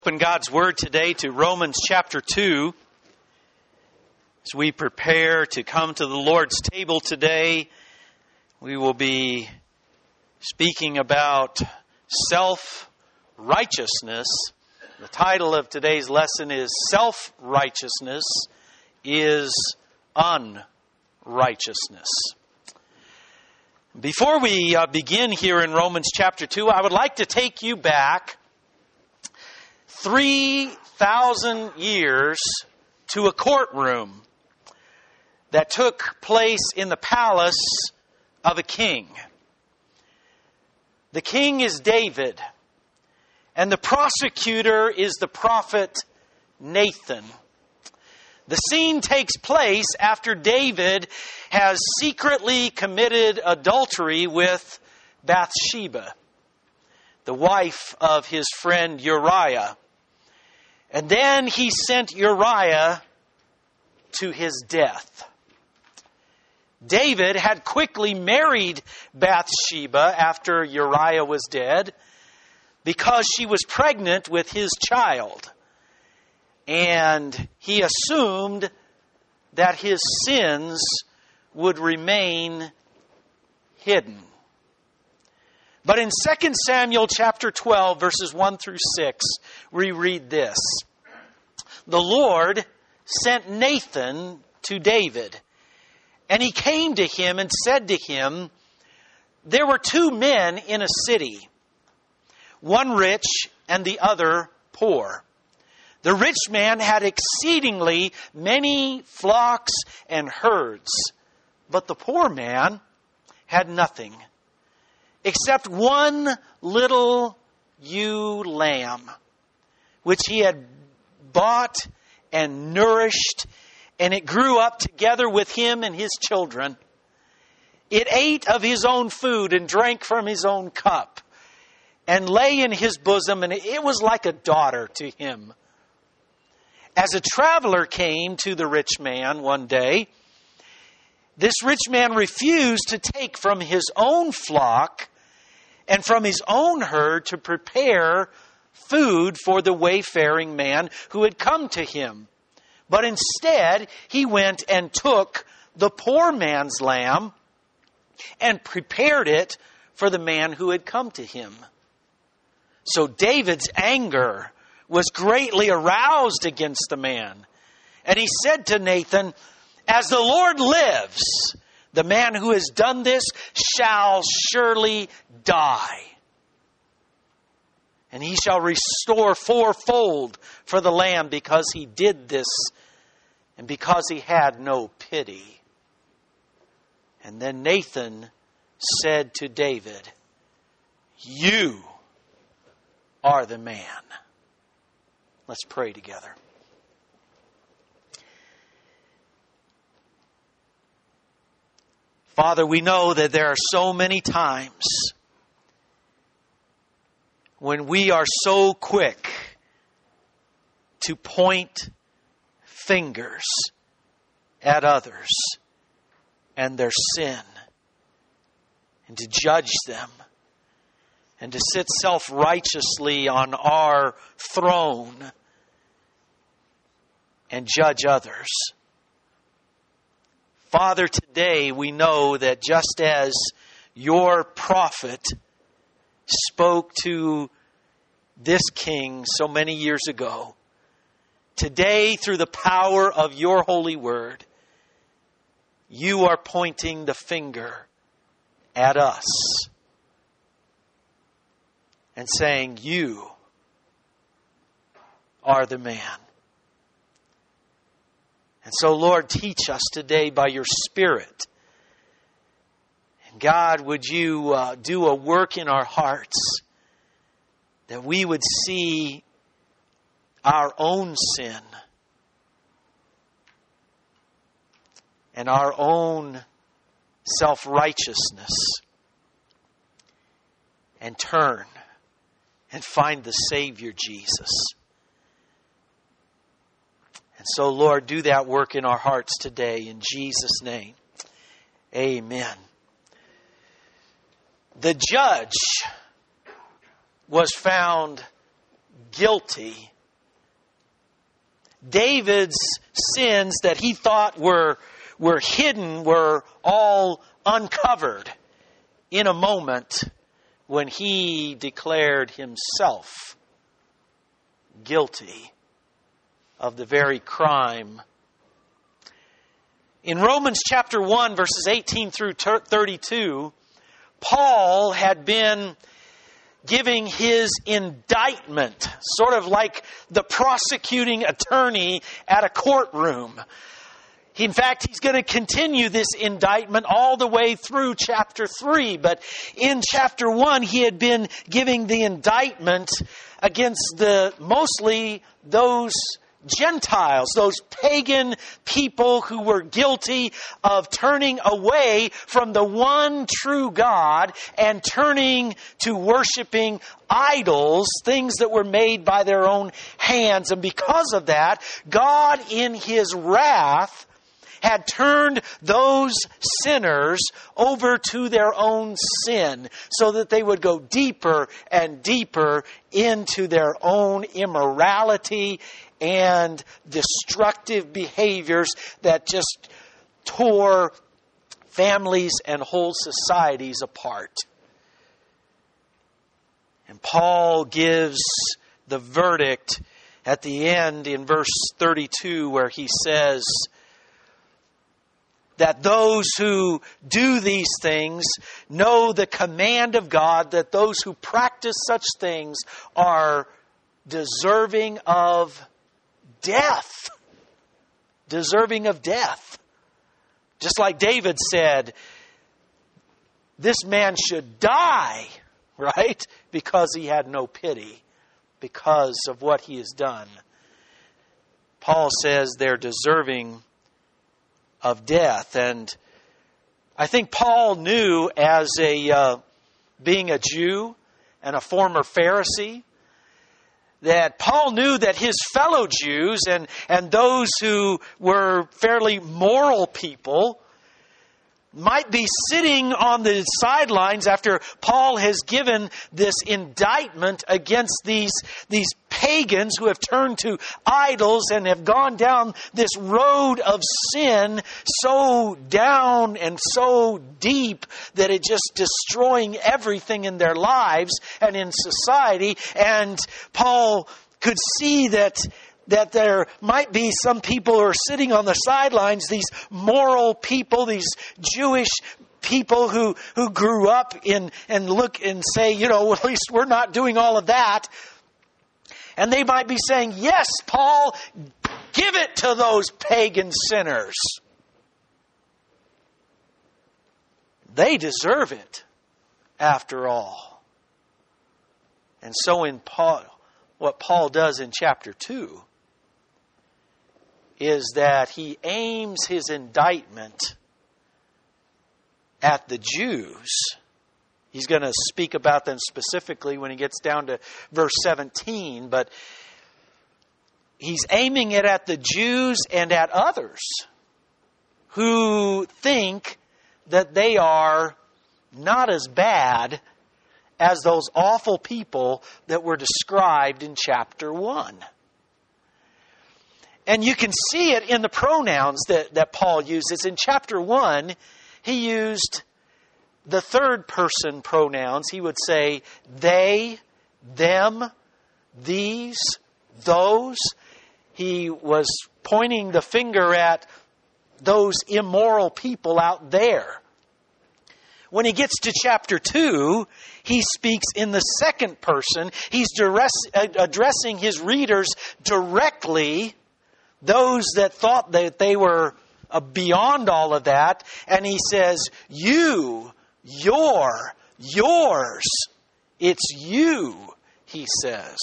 Open God's Word today to Romans chapter 2. As we prepare to come to the Lord's table today, we will be speaking about self-righteousness. The title of today's lesson is Self-Righteousness is Unrighteousness. Before we begin here in Romans chapter 2, I would like to take you back 3,000 years to a courtroom that took place in the palace of a king. The king is David, and the prosecutor is the prophet Nathan. The scene takes place after David has secretly committed adultery with Bathsheba, the wife of his friend Uriah. And then he sent Uriah to his death. David had quickly married Bathsheba after Uriah was dead because she was pregnant with his child. And he assumed that his sins would remain hidden. But in 2 Samuel chapter 12, verses 1 through 6, we read this. The Lord sent Nathan to David, and he came to him and said to him, there were two men in a city, one rich and the other poor. The rich man had exceedingly many flocks and herds, but the poor man had nothing except one little ewe lamb, which he had bought and nourished, and it grew up together with him and his children. It ate of his own food and drank from his own cup, and lay in his bosom, and it was like a daughter to him. As a traveler came to the rich man one day, this rich man refused to take from his own flock and from his own herd to prepare food for the wayfaring man who had come to him. But instead, he went and took the poor man's lamb and prepared it for the man who had come to him. So David's anger was greatly aroused against the man. And he said to Nathan, as the Lord lives, the man who has done this shall surely die. And he shall restore fourfold for the lamb because he did this and because he had no pity. And then Nathan said to David, you are the man. Let's pray together. Father, we know that there are so many times when we are so quick to point fingers at others and their sin and to judge them and to sit self-righteously on our throne and judge others. Father, today we know that just as your prophet spoke to this king so many years ago, today through the power of your holy word, you are pointing the finger at us and saying, you are the man. And so, Lord, teach us today by your Spirit. And God, would you do a work in our hearts that we would see our own sin and our own self-righteousness and turn and find the Savior, Jesus. And so, Lord, do that work in our hearts today in Jesus' name. Amen. The judge was found guilty David's sins that he thought were hidden were all uncovered in a moment when he declared himself guilty of the very crime. In Romans chapter 1, verses 18 through 32, Paul had been giving his indictment, sort of like the prosecuting attorney at a courtroom. In fact, he's going to continue this indictment all the way through chapter 3. But in chapter 1, he had been giving the indictment against mostly those Gentiles, those pagan people who were guilty of turning away from the one true God and turning to worshiping idols, things that were made by their own hands. And because of that, God in His wrath had turned those sinners over to their own sin so that they would go deeper and deeper into their own immorality and destructive behaviors that just tore families and whole societies apart. And Paul gives the verdict at the end in verse 32 where he says that those who do these things know the command of God, that those who practice such things are deserving of death. Deserving of death. Just like David said, this man should die, right? Because he had no pity, because of what he has done. Paul says they're deserving of death. And I think Paul knew, as being a Jew and a former Pharisee, that Paul knew that his fellow Jews and those who were fairly moral people might be sitting on the sidelines after Paul has given this indictment against these pagans who have turned to idols and have gone down this road of sin so down and so deep that it's just destroying everything in their lives and in society. And Paul could see that there might be some people who are sitting on the sidelines, these moral people, these Jewish people who grew up in and look and say, well, at least we're not doing all of that. And they might be saying, yes, Paul, give it to those pagan sinners. They deserve it, after all. And so in Paul, what Paul does in chapter 2 is that he aims his indictment at the Jews. He's going to speak about them specifically when he gets down to verse 17, but he's aiming it at the Jews and at others who think that they are not as bad as those awful people that were described in chapter 1. And you can see it in the pronouns that Paul uses. In chapter 1, he used the third person pronouns. He would say they, them, these, those. He was pointing the finger at those immoral people out there. When he gets to chapter 2, he speaks in the second person. He's addressing his readers directly, those that thought that they were beyond all of that. And he says, you, your, yours. It's you, he says.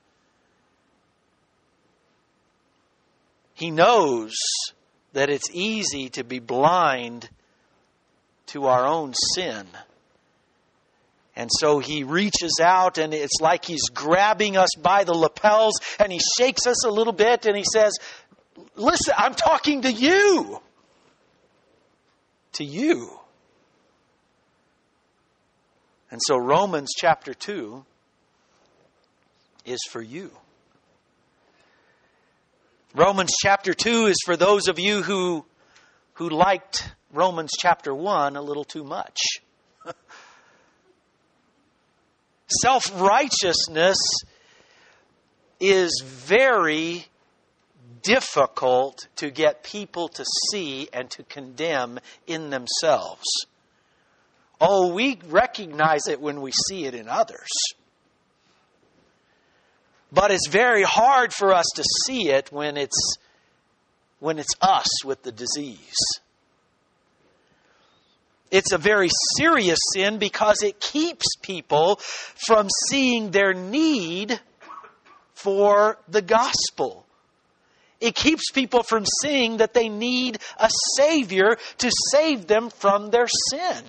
He knows that it's easy to be blind to our own sin. And so he reaches out and it's like he's grabbing us by the lapels and he shakes us a little bit and he says, listen, I'm talking to you. To you. And so Romans chapter 2 is for you. Romans chapter 2 is for those of you who liked Romans chapter 1 a little too much. Self-righteousness is very difficult to get people to see and to condemn in themselves. Oh, we recognize it when we see it in others. But it's very hard for us to see it when it's us with the disease. It's a very serious sin because it keeps people from seeing their need for the gospel. It keeps people from seeing that they need a Savior to save them from their sin.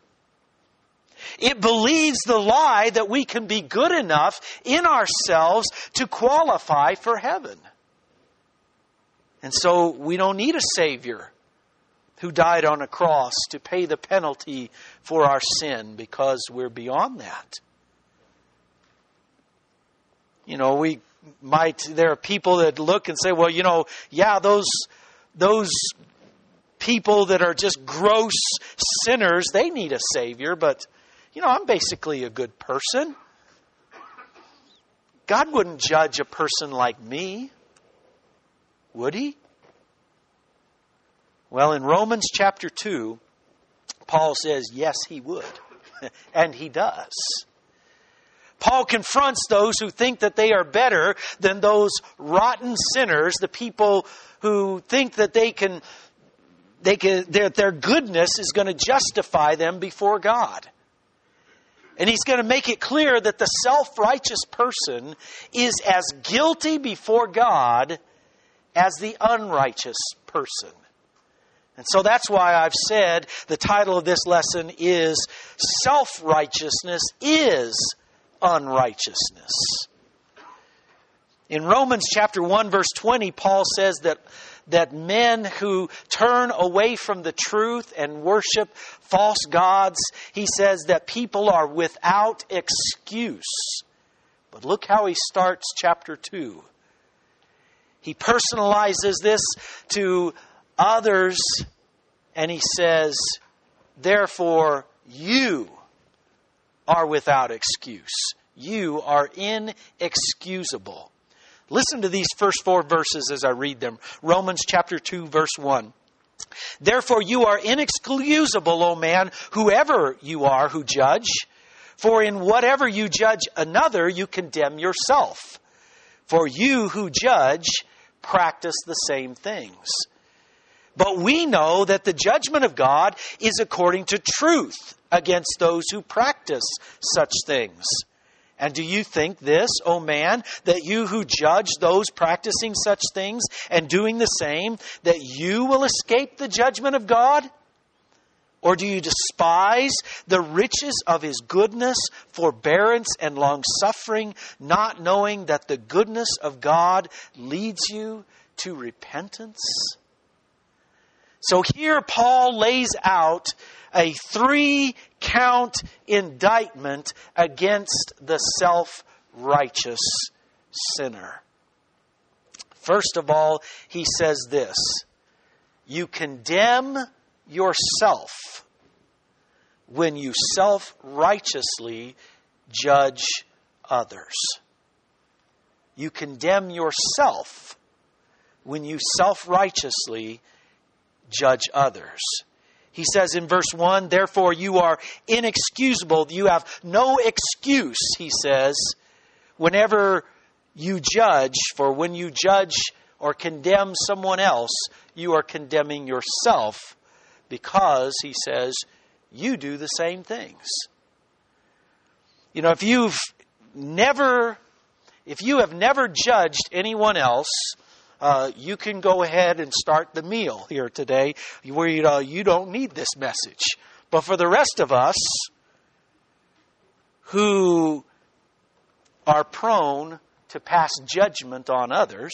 It believes the lie that we can be good enough in ourselves to qualify for heaven. And so we don't need a Savior who died on a cross to pay the penalty for our sin because we're beyond that. You know, there are people that look and say, well, you know, yeah, those people that are just gross sinners, they need a Savior, but, you know, I'm basically a good person. God wouldn't judge a person like me, would He? Well, in Romans chapter 2, Paul says, yes, He would. And He does. Paul confronts those who think that they are better than those rotten sinners, the people who think that their goodness is going to justify them before God. And he's going to make it clear that the self-righteous person is as guilty before God as the unrighteous person. And so that's why I've said the title of this lesson is Self-Righteousness is Unrighteousness. In Romans chapter 1 verse 20, Paul says that men who turn away from the truth and worship false gods, he says that people are without excuse. But look how he starts chapter 2. He personalizes this to others, and he says, therefore, you are without excuse. You are inexcusable. Listen to these first 4 verses as I read them. Romans chapter 2, verse 1. Therefore you are inexcusable, O man, whoever you are who judge. For in whatever you judge another, you condemn yourself. For you who judge practice the same things. But we know that the judgment of God is according to truth against those who practice such things. And do you think this, O man, that you who judge those practicing such things and doing the same, that you will escape the judgment of God? Or do you despise the riches of His goodness, forbearance, and long-suffering, not knowing that the goodness of God leads you to repentance? So here Paul lays out a 3-count indictment against the self-righteous sinner. First of all, he says this: you condemn yourself when you self-righteously judge others. You condemn yourself when you self-righteously judge others. He says in verse 1, therefore you are inexcusable. You have no excuse, he says, whenever you judge. For when you judge or condemn someone else, you are condemning yourself because, he says, you do the same things. You know, if you have never judged anyone else, you can go ahead and start the meal here today where you don't need this message. But for the rest of us who are prone to pass judgment on others,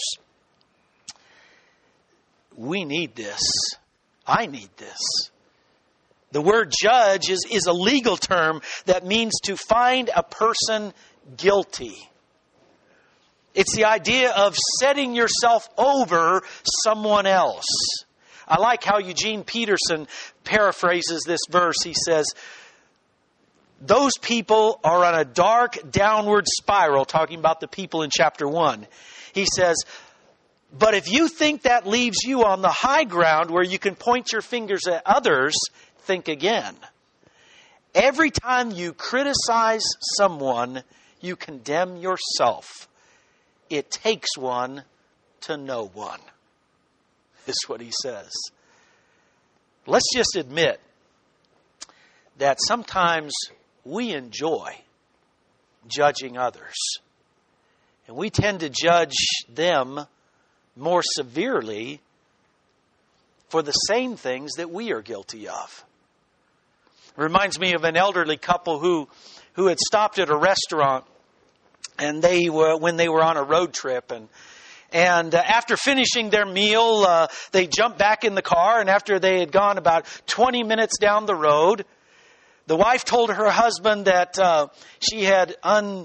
we need this. I need this. The word judge is a legal term that means to find a person guilty. It's the idea of setting yourself over someone else. I like how Eugene Peterson paraphrases this verse. He says, those people are on a dark downward spiral, talking about the people in chapter 1. He says, but if you think that leaves you on the high ground where you can point your fingers at others, think again. Every time you criticize someone, you condemn yourself. It takes one to know one, is what he says. Let's just admit that sometimes we enjoy judging others. And we tend to judge them more severely for the same things that we are guilty of. It reminds me of an elderly couple who had stopped at a restaurant, and when they were on a road trip, and after finishing their meal, they jumped back in the car, and after they had gone about 20 minutes down the road, the wife told her husband that she had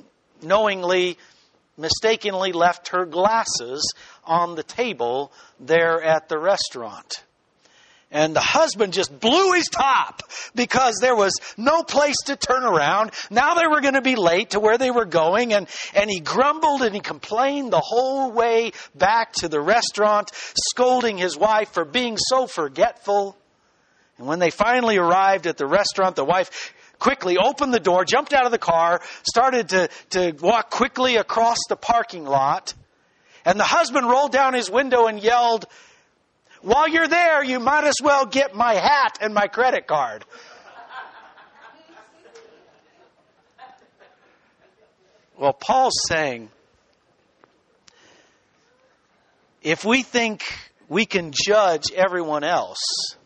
mistakenly left her glasses on the table there at the restaurant. And the husband just blew his top because there was no place to turn around. Now they were going to be late to where they were going. And he grumbled and he complained the whole way back to the restaurant, scolding his wife for being so forgetful. And when they finally arrived at the restaurant, the wife quickly opened the door, jumped out of the car, started to walk quickly across the parking lot. And the husband rolled down his window and yelled, "While you're there, you might as well get my hat and my credit card." Well, Paul's saying, if we think we can judge everyone else,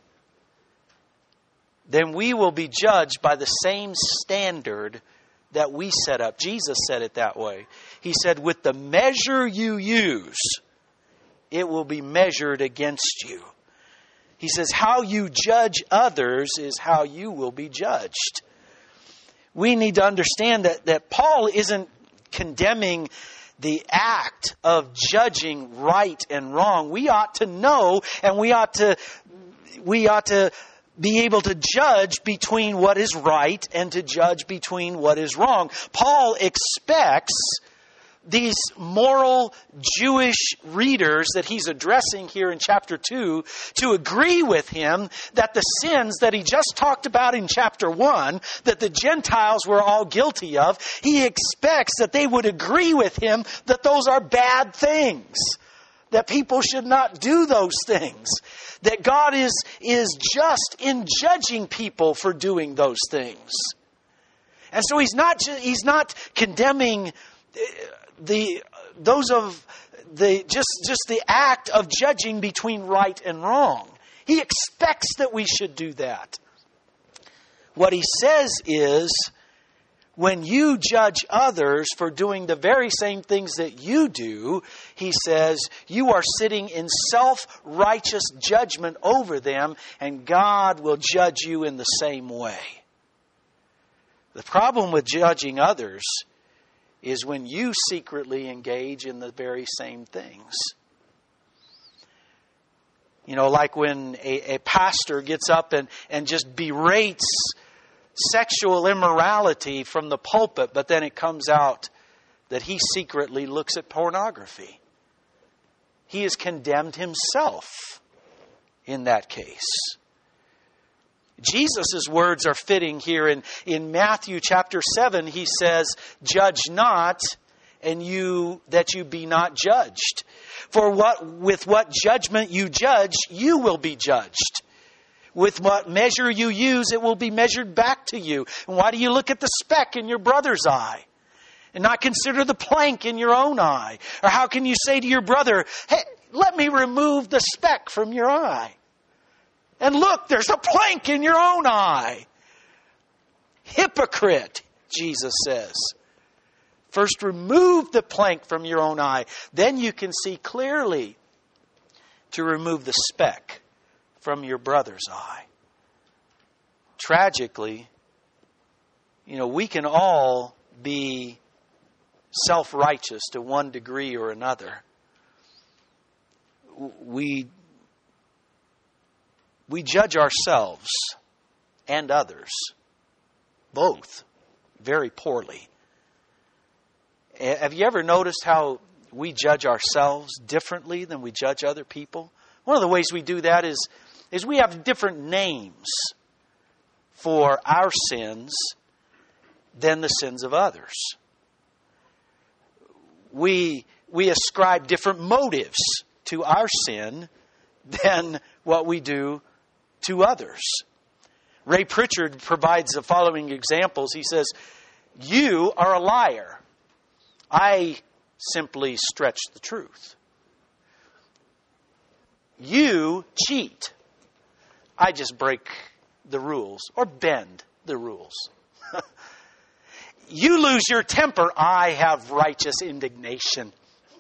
then we will be judged by the same standard that we set up. Jesus said it that way. He said, with the measure you use, it will be measured against you. He says, how you judge others is how you will be judged. We need to understand that Paul isn't condemning the act of judging right and wrong. We ought to know, and we ought to be able to judge between what is right and to judge between what is wrong. Paul expects these moral Jewish readers that he's addressing here in chapter 2 to agree with him that the sins that he just talked about in chapter 1, that the Gentiles were all guilty of, he expects that they would agree with him that those are bad things, that people should not do those things, that God is just in judging people for doing those things. And so he's not condemning the act of judging between right and wrong. He expects that we should do that. What he says is, when you judge others for doing the very same things that you do, he says, you are sitting in self-righteous judgment over them, and God will judge you in the same way. The problem with judging others is when you secretly engage in the very same things. You know, like when a pastor gets up and just berates sexual immorality from the pulpit, but then it comes out that he secretly looks at pornography. He has condemned himself in that case. Jesus' words are fitting here. In Matthew chapter 7, he says, "Judge not, and that you be not judged. For with what judgment you judge, you will be judged. With what measure you use, it will be measured back to you." And why do you look at the speck in your brother's eye and not consider the plank in your own eye? Or how can you say to your brother, "Hey, let me remove the speck from your eye"? And look, there's a plank in your own eye. Hypocrite, Jesus says. First remove the plank from your own eye. Then you can see clearly to remove the speck from your brother's eye. Tragically, we can all be self-righteous to one degree or another. We judge ourselves and others, both, very poorly. Have you ever noticed how we judge ourselves differently than we judge other people? One of the ways we do that is we have different names for our sins than the sins of others. We ascribe different motives to our sin than what we do to others. Ray Pritchard provides the following examples. He says, "You are a liar. I simply stretch the truth. You cheat. I just break the rules or bend the rules. You lose your temper. I have righteous indignation.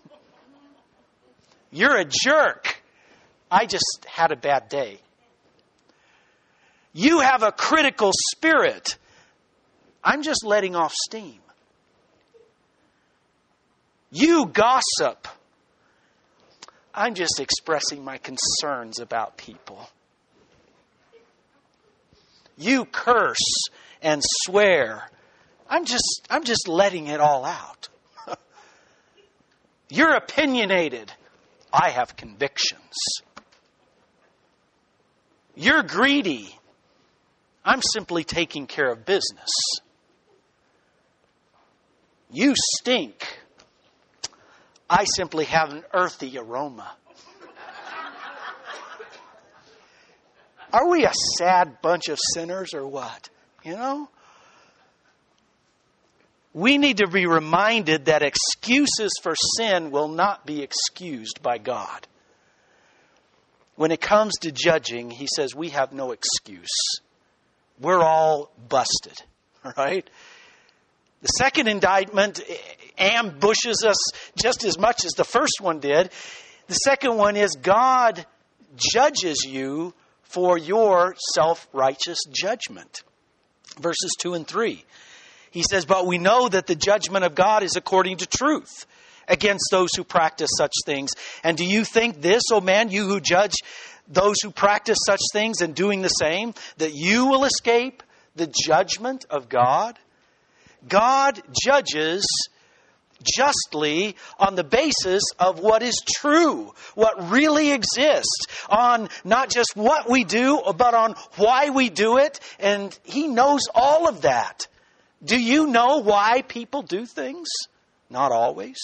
You're a jerk. I just had a bad day. You have a critical spirit. I'm just letting off steam. You gossip. I'm just expressing my concerns about people. You curse and swear. I'm just letting it all out. You're opinionated. I have convictions. You're greedy. I'm simply taking care of business. You stink. I simply have an earthy aroma. Are we a sad bunch of sinners or what? You know? We need to be reminded that excuses for sin will not be excused by God. When it comes to judging, He says we have no excuse. We're all busted. All right? The second indictment ambushes us just as much as the first one did. The second one is God judges you for your self-righteous judgment. Verses 2 and 3. He says, "But we know that the judgment of God is according to truth against those who practice such things. And do you think this, O man, you who judge those who practice such things and doing the same, that you will escape the judgment of God?" God judges justly on the basis of what is true, what really exists, on not just what we do, but on why we do it. And He knows all of that. Do you know why people do things? Not always.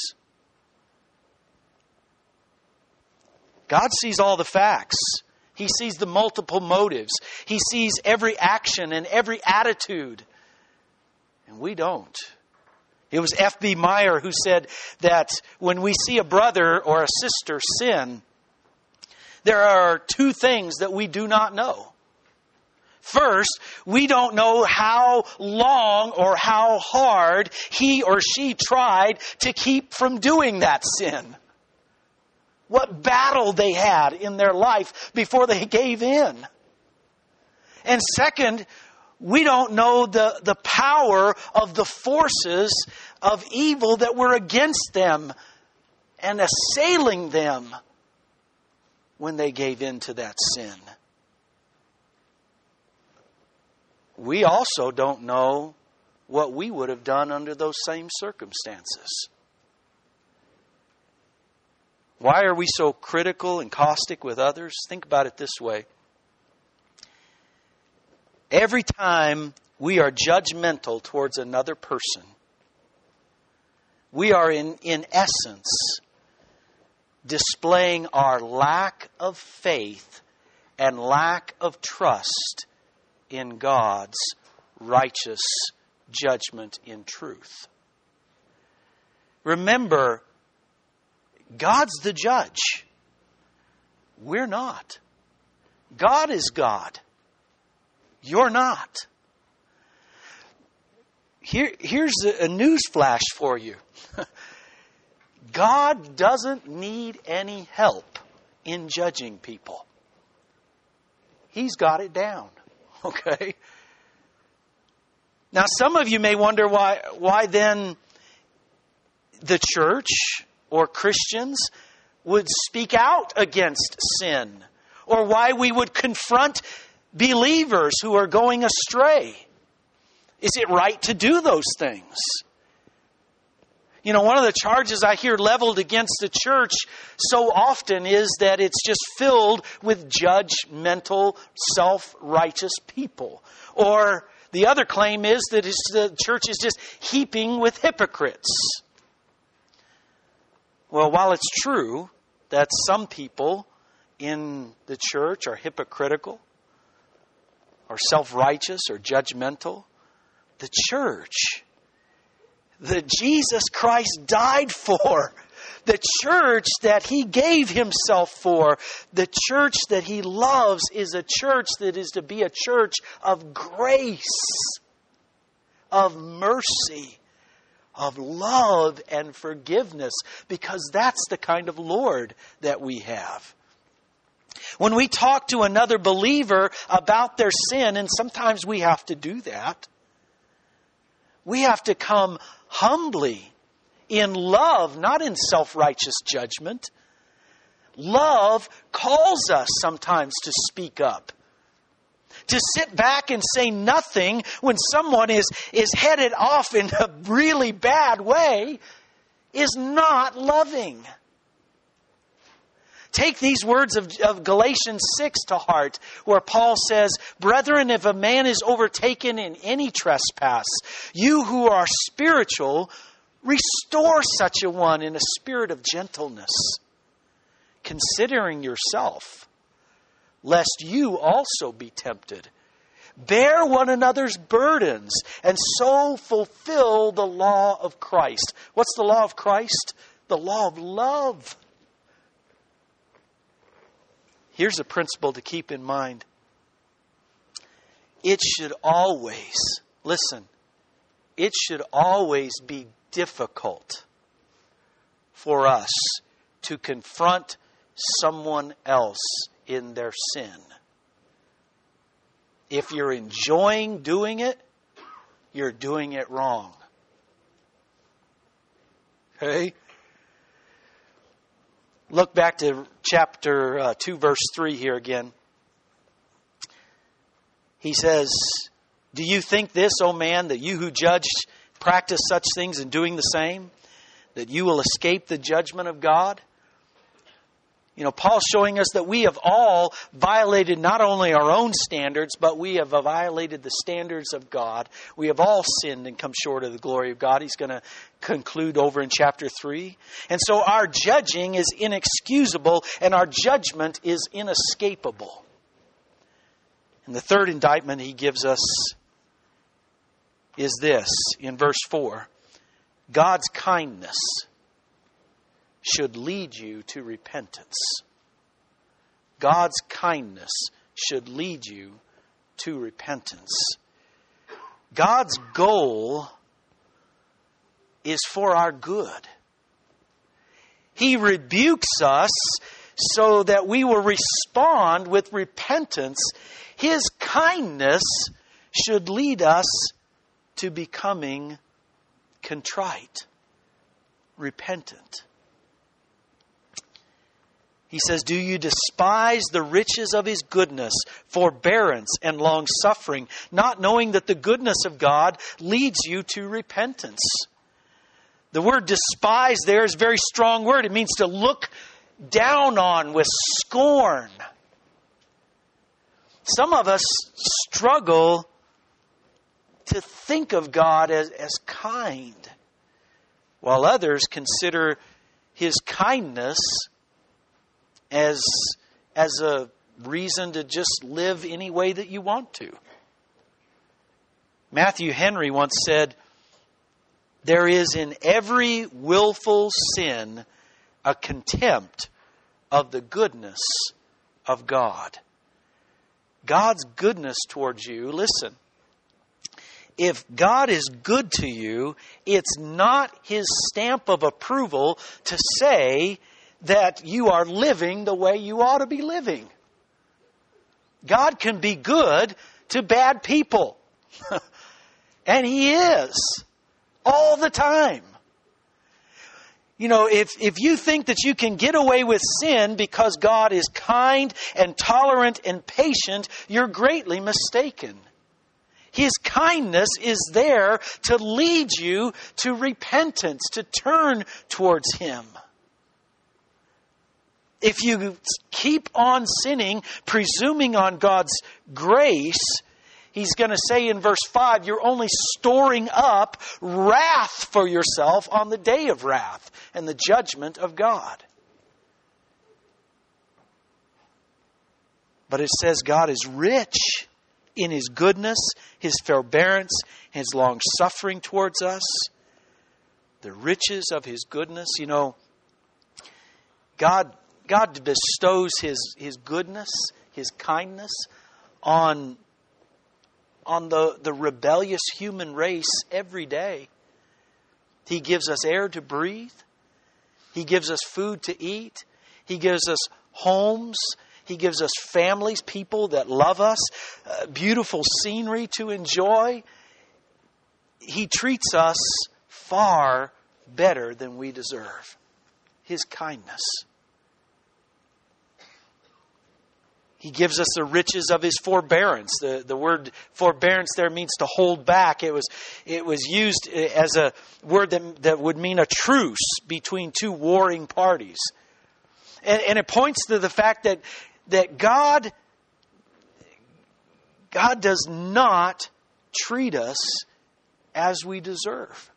God sees all the facts. He sees the multiple motives. He sees every action and every attitude. And we don't. It was F.B. Meyer who said that when we see a brother or a sister sin, there are two things that we do not know. First, we don't know how long or how hard he or she tried to keep from doing that sin. What battle they had in their life before they gave in. And second, we don't know the power of the forces of evil that were against them and assailing them when they gave in to that sin. We also don't know what we would have done under those same circumstances. Why are we so critical and caustic with others? Think about it this way. Every time we are judgmental towards another person, we are in essence displaying our lack of faith and lack of trust in God's righteous judgment in truth. Remember, God's the judge. We're not. God is God. You're not. Here's a news flash for you. God doesn't need any help in judging people. He's got it down. Okay? Now, some of you may wonder why then the church or Christians would speak out against sin, or why we would confront believers who are going astray. Is it right to do those things? You know, one of the charges I hear leveled against the church so often is that it's just filled with judgmental, self-righteous people. Or the other claim is that the church is just heaping with hypocrites. Well, while it's true that some people in the church are hypocritical, or self-righteous, or judgmental, the church that Jesus Christ died for, the church that He gave Himself for, the church that He loves is a church that is to be a church of grace, of mercy, of love and forgiveness, because that's the kind of Lord that we have. When we talk to another believer about their sin, and sometimes we have to do that, we have to come humbly, in love, not in self-righteous judgment. Love calls us sometimes to speak up. To sit back and say nothing when someone is headed off in a really bad way is not loving. Take these words of Galatians 6 to heart, where Paul says, "Brethren, if a man is overtaken in any trespass, you who are spiritual, restore such a one in a spirit of gentleness, considering yourself, lest you also be tempted. Bear one another's burdens, and so fulfill the law of Christ." What's the law of Christ? The law of love. Here's a principle to keep in mind. It should always, listen, it should always be difficult for us to confront someone else in their sin. If you're enjoying doing it, you're doing it wrong. Okay? Look back to chapter 2, verse 3 here again. He says, "Do you think this, O man, that you who judge practice such things in doing the same, that you will escape the judgment of God?" You know, Paul's showing us that we have all violated not only our own standards, but we have violated the standards of God. We have all sinned and come short of the glory of God. He's going to conclude over in chapter 3. And so our judging is inexcusable and our judgment is inescapable. And the third indictment he gives us is this, in verse 4. God's kindness should lead you to repentance. God's kindness should lead you to repentance. God's goal is for our good. He rebukes us so that we will respond with repentance. His kindness should lead us to becoming contrite, repentant. He says, "Do you despise the riches of His goodness, forbearance, and long-suffering, not knowing that the goodness of God leads you to repentance?" The word despise there is a very strong word. It means to look down on with scorn. Some of us struggle to think of God as kind, while others consider His kindness as a reason to just live any way that you want to. Matthew Henry once said, "There is in every willful sin a contempt of the goodness of God." God's goodness towards you, listen, if God is good to you, it's not His stamp of approval to say that you are living the way you ought to be living. God can be good to bad people. And He is. All the time. If you think that you can get away with sin because God is kind and tolerant and patient, you're greatly mistaken. His kindness is there to lead you to repentance, to turn towards Him. If you keep on sinning, presuming on God's grace, He's going to say in verse 5, you're only storing up wrath for yourself on the day of wrath and the judgment of God. But it says God is rich in His goodness, His forbearance, His long suffering towards us. The riches of His goodness. God bestows His goodness, His kindness on the rebellious human race every day. He gives us air to breathe. He gives us food to eat. He gives us homes. He gives us families, people that love us, beautiful scenery to enjoy. He treats us far better than we deserve. His kindness. He gives us the riches of His forbearance. The word forbearance there means to hold back. It was used as a word that would mean a truce between two warring parties. And it points to the fact that God does not treat us as we deserve.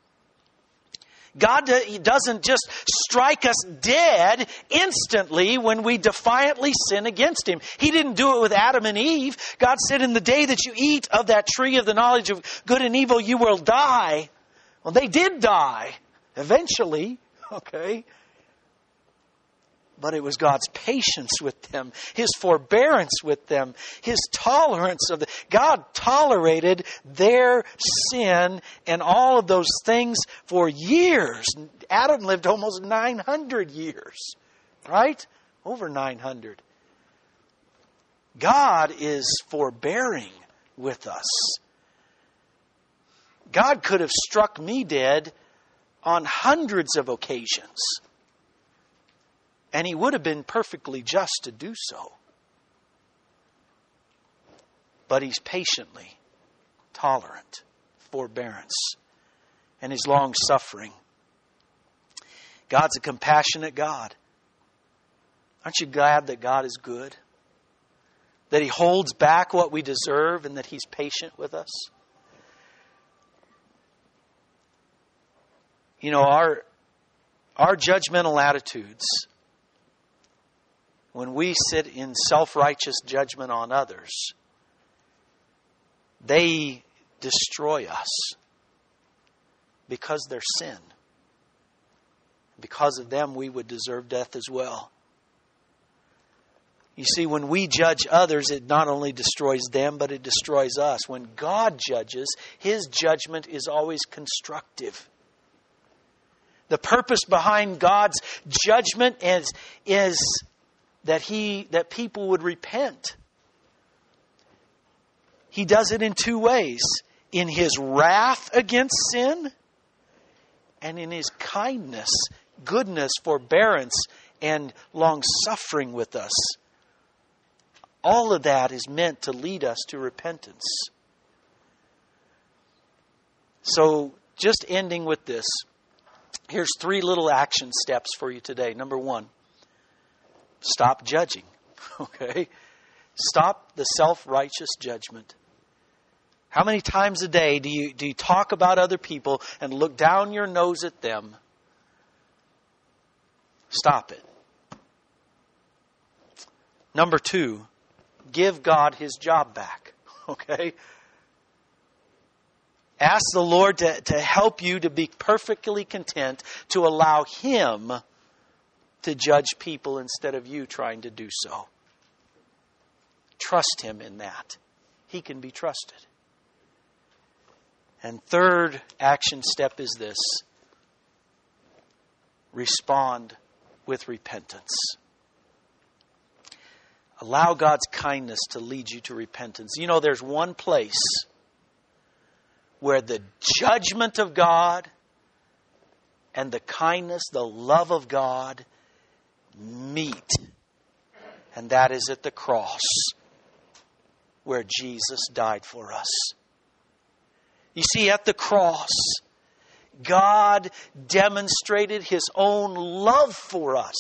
God doesn't just strike us dead instantly when we defiantly sin against Him. He didn't do it with Adam and Eve. God said, in the day that you eat of that tree of the knowledge of good and evil, you will die. Well, they did die eventually, okay? But it was God's patience with them, His forbearance with them, His tolerance of them. God tolerated their sin and all of those things for years. Adam lived almost 900 years, right? Over 900. God is forbearing with us. God could have struck me dead on hundreds of occasions. And He would have been perfectly just to do so. But He's patiently tolerant, forbearance, and His long suffering. God's a compassionate God. Aren't you glad that God is good? That He holds back what we deserve and that He's patient with us? Our judgmental attitudes, when we sit in self-righteous judgment on others, they destroy us because they're sin. Because of them, we would deserve death as well. You see, when we judge others, it not only destroys them, but it destroys us. When God judges, His judgment is always constructive. The purpose behind God's judgment is that people would repent. He does it in two ways. In His wrath against sin and in His kindness, goodness, forbearance, and long-suffering with us. All of that is meant to lead us to repentance. So, just ending with this. Here's 3 little action steps for you today. Number 1. Stop judging. Okay? Stop the self-righteous judgment. How many times a day do you talk about other people and look down your nose at them? Stop it. Number 2, give God His job back. Okay? Ask the Lord to help you to be perfectly content to allow Him to judge people instead of you trying to do so. Trust Him in that. He can be trusted. And third action step is this. Respond with repentance. Allow God's kindness to lead you to repentance. There's one place where the judgment of God and the kindness, the love of God meet. And that is at the cross where Jesus died for us. You see, at the cross, God demonstrated His own love for us.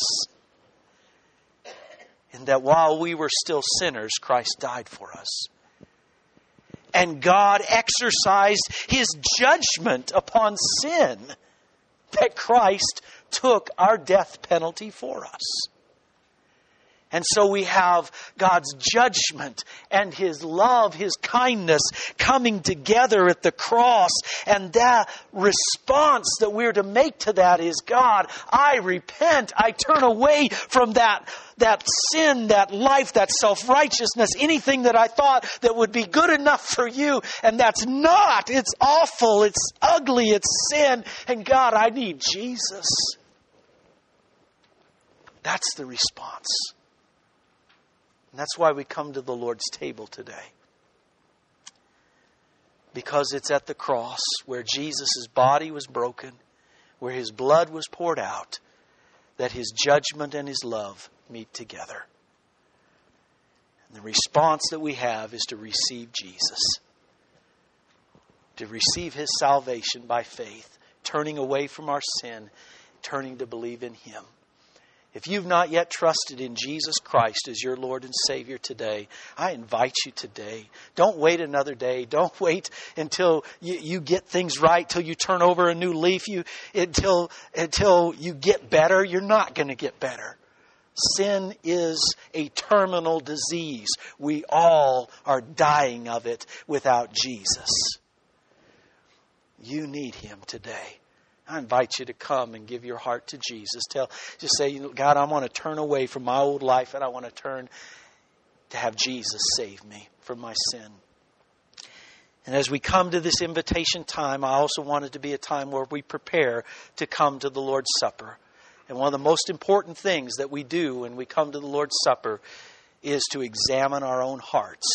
And that while we were still sinners, Christ died for us. And God exercised His judgment upon sin, that Christ took our death penalty for us. And so we have God's judgment and His love, His kindness coming together at the cross. And that response that we're to make to that is, God, I repent. I turn away from that sin, that life, that self-righteousness, anything that I thought that would be good enough for You. And that's not. It's awful. It's ugly. It's sin. And God, I need Jesus. That's the response. And that's why we come to the Lord's table today. Because it's at the cross where Jesus' body was broken, where His blood was poured out, that His judgment and His love meet together. And the response that we have is to receive Jesus. To receive His salvation by faith, turning away from our sin, turning to believe in Him. If you've not yet trusted in Jesus Christ as your Lord and Savior today, I invite you today. Don't wait another day. Don't wait until you get things right, till you turn over a new leaf, until you get better. You're not going to get better. Sin is a terminal disease. We all are dying of it without Jesus. You need Him today. I invite you to come and give your heart to Jesus. Just say, God, I want to turn away from my old life and I want to turn to have Jesus save me from my sin. And as we come to this invitation time, I also want it to be a time where we prepare to come to the Lord's Supper. And one of the most important things that we do when we come to the Lord's Supper is to examine our own hearts.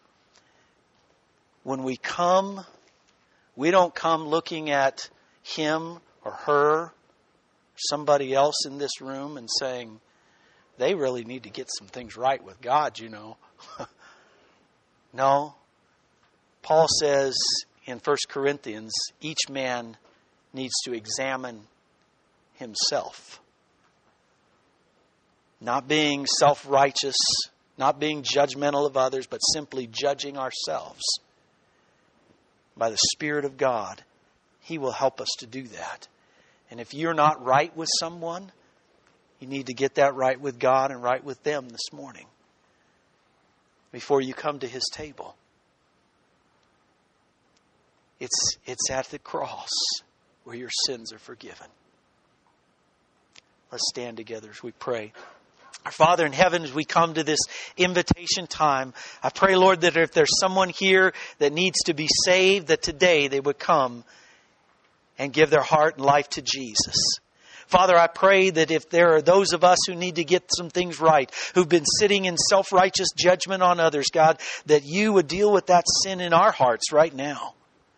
When we come, we don't come looking at him or her, or somebody else in this room and saying, they really need to get some things right with God, you know. No. Paul says in 1 Corinthians, each man needs to examine himself. Not being self-righteous, not being judgmental of others, but simply judging ourselves. By the Spirit of God, He will help us to do that. And if you're not right with someone, you need to get that right with God and right with them this morning before you come to His table. It's at the cross where your sins are forgiven. Let's stand together as we pray. Our Father in heaven, as we come to this invitation time, I pray, Lord, that if there's someone here that needs to be saved, that today they would come and give their heart and life to Jesus. Father, I pray that if there are those of us who need to get some things right, who've been sitting in self-righteous judgment on others, God, that You would deal with that sin in our hearts right now.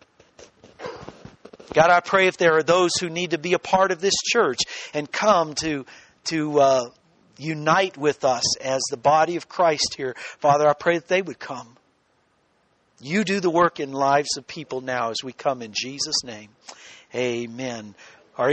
God, I pray if there are those who need to be a part of this church and come to unite with us as the body of Christ here, Father, I pray that they would come. You do the work in lives of people now as we come in Jesus' name. Amen.